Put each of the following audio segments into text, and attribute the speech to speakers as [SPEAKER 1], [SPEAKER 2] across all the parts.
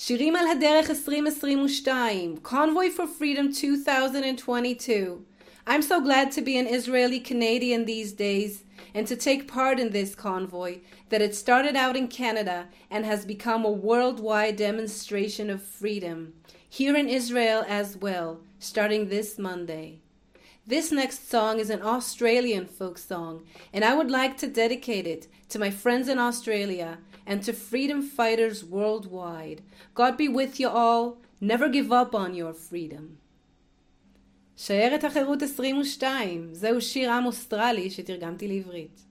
[SPEAKER 1] שירים על הדרך 2022, Convoy for Freedom 2022. I'm so glad to be an Israeli Canadian these days and to take part in this convoy that it started out in Canada and has become a worldwide demonstration of freedom, here in Israel as well, starting this Monday. This next song is an Australian folk song, and I would like to dedicate it to my friends in Australia and to freedom fighters worldwide. God be with you all. Never give up on your freedom. שיירת החירות 22, זהו שיר עם אוסטרלי שתרגמתי לעברית.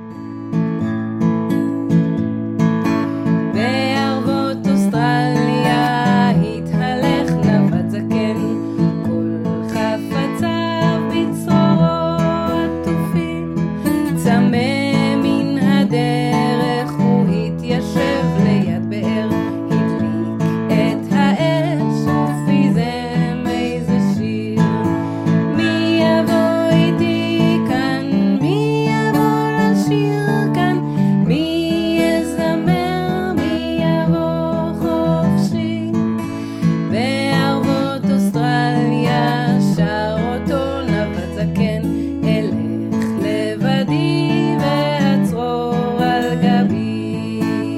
[SPEAKER 1] בערבות אוסטרליה התהלך נווט זקן, כל חפציו בצרורו עטופים, צמא מן הדרך הוא התיישב ליד באר, הדליק את האש ופיזם איזה שיר. מי יבוא איתי כאן, מי יבוא לשיר כאן, מי יזמר, מי יבוא חופשי. בערבות אוסטרליה שר אותו נווט זקן, אלך לבדי והצרור על גבי.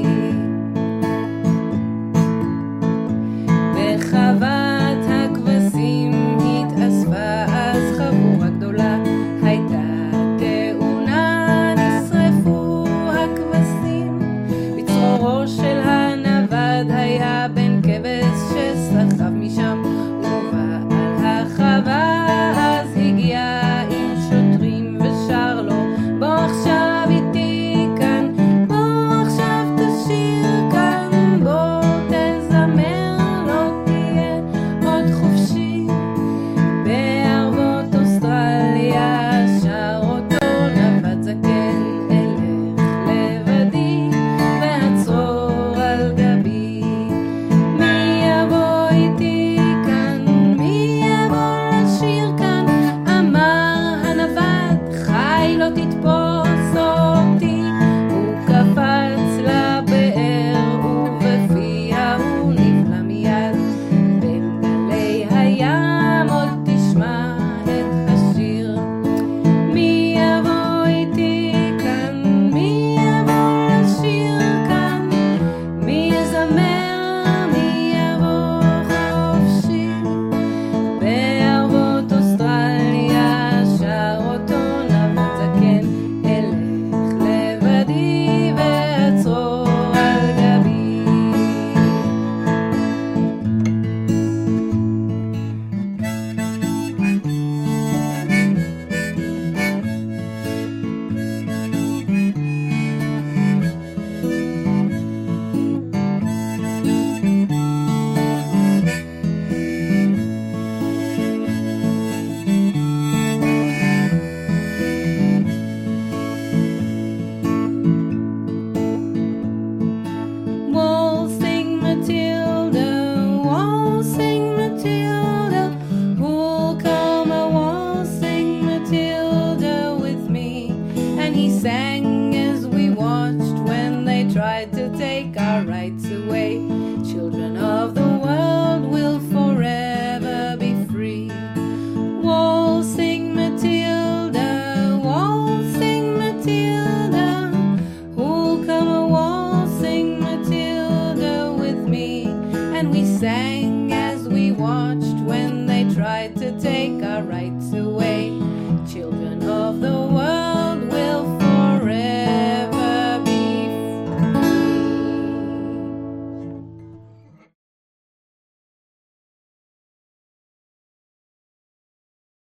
[SPEAKER 1] בחוות הכבשים התאספה אז חבורה גדולה, הייתה תאונה, נשרפו הכבשים. בצרורו של הנווד היה בן כבש שסחב משם, ובעל החווה אז הגיע עם שוטרים ושר לו, בוא עכשיו איתי כאן, בוא עכשיו תשיר כאן, בוא תזמר, לא תהיה עוד חופשי. בערבות אוסטרליה שר אותו נווט זקן, אלך לבדי והצרור על גבי. מי יבוא איתי כאן, מי יבוא לשיר כאן, אמר הנווד, חי לא תתפוס אותי. הוא קפץ לבאר ובפיה הוא נבלע מיד, בין גלי הים עוד תשמע את השיר. מי יבוא איתי כאן, מי יבוא לשיר כאן, מי יזמר, מי יבוא חופשי. בערבות אוסטרליה שר אותו נווט זקן, אלך לבדי והצרור על גבי. Waltzing Matilda, waltzing Matilda, who'll come a waltzing Matilda with me? And he sang as we watched when they tried to take our rights away. Children of the world will forever be free. Waltzing Matilda, waltzing Matilda, who'll come a waltzing Matilda with me? And we sang as we watched when they tried to take our rights